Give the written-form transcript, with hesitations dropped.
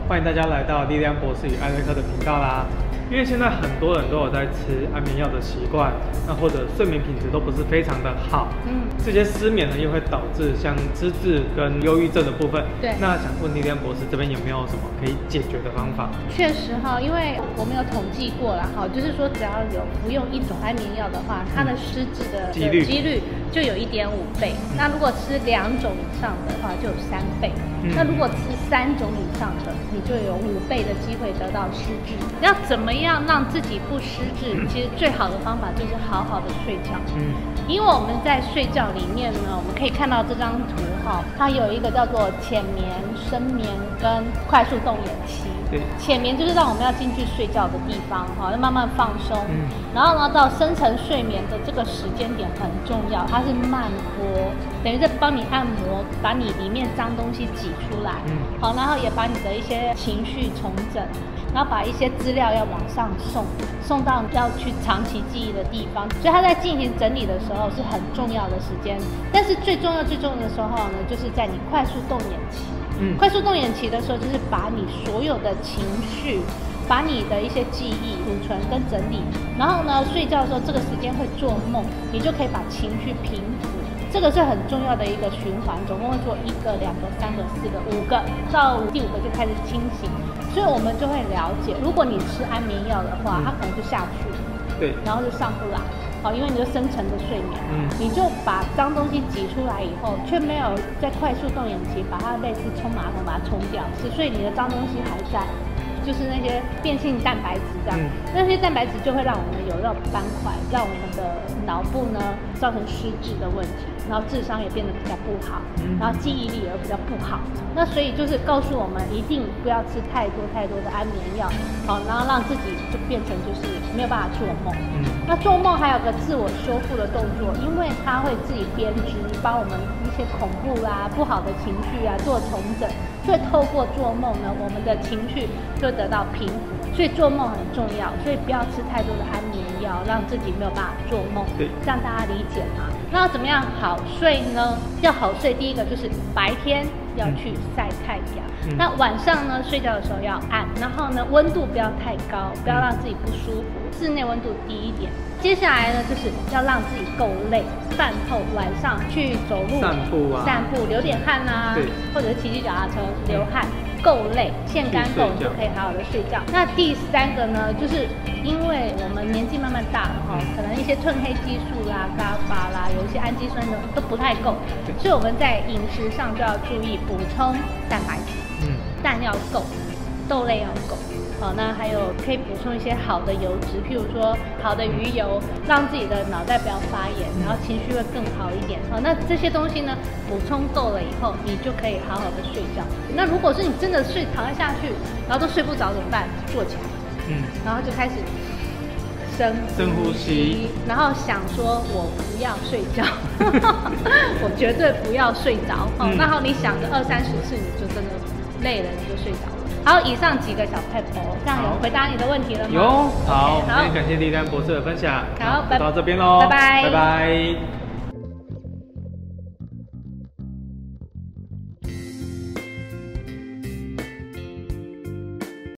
欢迎大家来到莉莉安博士与艾瑞克的频道啦。因为现在很多人都有在吃安眠药的习惯，那或者睡眠品质都不是非常的好，这些失眠呢又会导致像失智跟忧郁症的部分。 对， 那想问莉莉安博士这边有没有什么可以解决的方法？ 确实哈，因为我们有统计过啦，哈，就是说只要有服用一种安眠药的话，它的失智的几率就有1.5倍。那如果吃2种以上的话，就有3倍。那如果吃3种以上的，你就有5倍的机会得到失智。要怎么样让自己不失智？其实最好的方法就是好好的睡觉。因为我们在睡觉里面呢，我们可以看到这张图哈，它有一个叫做浅眠、深眠跟快速动眼期。浅眠就是让我们要进去睡觉的地方哈，要慢慢放松。然后呢，到深层睡眠的这个时间点很重要，它是慢波，等于在帮你按摩，把你里面脏东西挤出来。好，然后也把你的一些情绪重整，然后把一些资料要往上送到要去长期记忆的地方，所以它在进行整理的时候是很重要的时间。但是最重要的时候呢，就是在你快速动眼期。快速动眼期的时候，就是把你所有的情绪，把你的一些记忆储存跟整理，然后呢，睡觉的时候这个时间会做梦，你就可以把情绪平复。这个是很重要的一个循环，总共会做1个、2个、3个、4个、5个，到第5个就开始清醒。所以我们就会了解，如果你吃安眠药的话，它可能就下去了，对，然后就上不来。好，因为你就深层的睡眠，你就把脏东西挤出来以后，却没有在快速动眼期把它类似冲马桶把它冲掉，所以你的脏东西还在，就是那些变性蛋白质这样，那些蛋白质就会让我们有那种斑块，让我们的脑部呢造成失智的问题，然后智商也变得比较不好，然后记忆力也比较不好。那所以就是告诉我们，一定不要吃太多的安眠药，好，然后让自己就变成就是没有办法做梦。那做梦还有个自我修复的动作，因为它会自己编织，帮我们一些恐怖啦、不好的情绪啊做重整，所以透过做梦呢，我们的情绪就得到平复。所以做梦很重要，所以不要吃太多的安眠药，让自己没有办法做梦。对，这样大家理解吗？那要怎么样好睡呢？要好睡，第一个就是白天要去晒太阳，那晚上呢睡觉的时候要暗，然后呢温度不要太高，不要让自己不舒服，室内温度低一点。接下来呢就是要让自己够累，饭后晚上去走路、散步，流点汗啊，或者是骑脚踏车流汗。够累，腺苷够就可以好好的睡觉。那第3个呢，就是因为我们年纪慢慢大了哈，可能一些褪黑激素啦、伽巴啦，有一些氨基酸呢都不太够，所以我们在饮食上就要注意补充蛋白质，蛋要够，豆类要够。好，那还有可以补充一些好的油脂，譬如说好的鱼油，让自己的脑袋不要发炎，然后情绪会更好一点。好，那这些东西呢，补充够了以后，你就可以好好的睡觉。那如果是你真的躺下去，然后都睡不着怎么办？坐起来，然后就开始深呼吸，然后想说我不要睡觉，我绝对不要睡着。然后你想着20-30次，你就真的累了，你就睡着了。好，以上几个小撇步，这样有回答你的问题了吗？ 有，好，今天感谢莉莉安博士的分享， 好， 到这边喽，拜拜。